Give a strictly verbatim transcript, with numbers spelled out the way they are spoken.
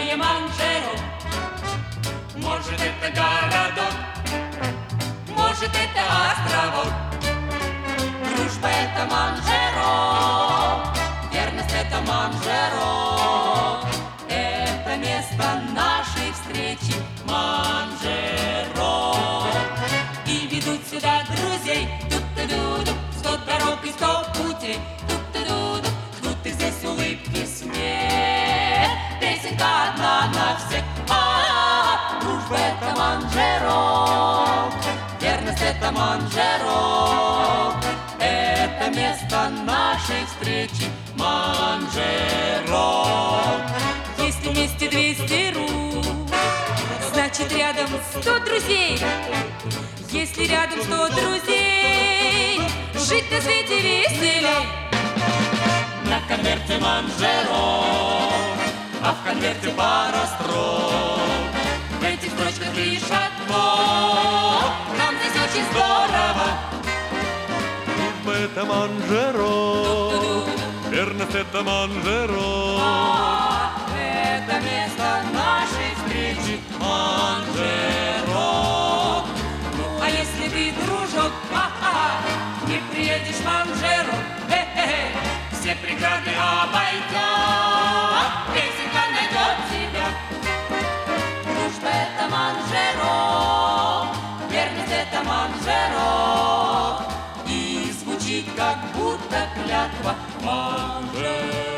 название Манжеро. Может, это городок, может, это островок. Дружба — это Манжеро, верность — это Манжеро. Это место нашей встречи Манжеро. И ведут сюда друзей, тут-ту-ду-ду, сто дорог и сто путей, тут-ту-ду-ду. Ждут их здесь улыбки, смех, песенка одна на всех. А-а-а, дружба — это Манжеро, верность — это Манжеро. Это место нашей встречи Манжеро. Если вместе двести рук, значит рядом сто друзей. Если рядом сто друзей, жить на свете веселей. На конверте Манжеро, а в конверте пара строк. В этих строчках лишь одно: нам здесь очень здорово. Дружба — это Манжеро, верность — это Манжеро. Это место нашей встречи Манжеро. Ну, а если ты, дружок, а-а, не приедешь в Манжеро, э-э-э, все преграды обойдя, песенка найдет тебя. Дружба — это Манжеро, верность — это Манжеро. И звучит, как будто клятва Манжеро.